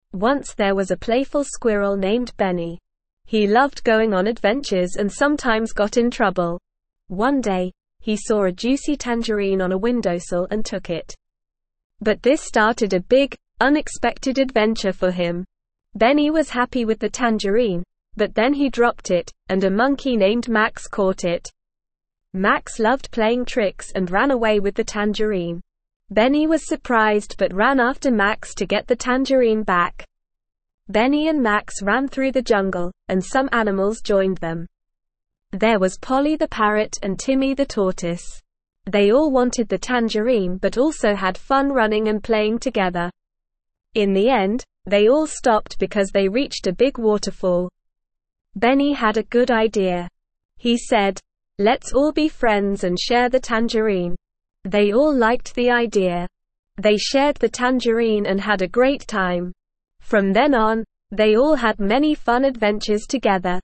Once there was a playful squirrel named Benny. He loved going on adventures and sometimes got in trouble. One day, he saw a juicy tangerine on a windowsill and took it. But this started a big, unexpected adventure for him. Benny was happy with the tangerine, but then he dropped it, and a monkey named Max caught it. Max loved playing tricks and ran away with the tangerine. Benny was surprised but ran after Max to get the tangerine back. Benny and Max ran through the jungle, and some animals joined them. There was Polly the parrot and Timmy the tortoise. They all wanted the tangerine but also had fun running and playing together. In the end, they all stopped because they reached a big waterfall. Benny had a good idea. He said, "Let's all be friends and share the tangerine." They all liked the idea. They shared the tangerine and had a great time. From then on, they all had many fun adventures together.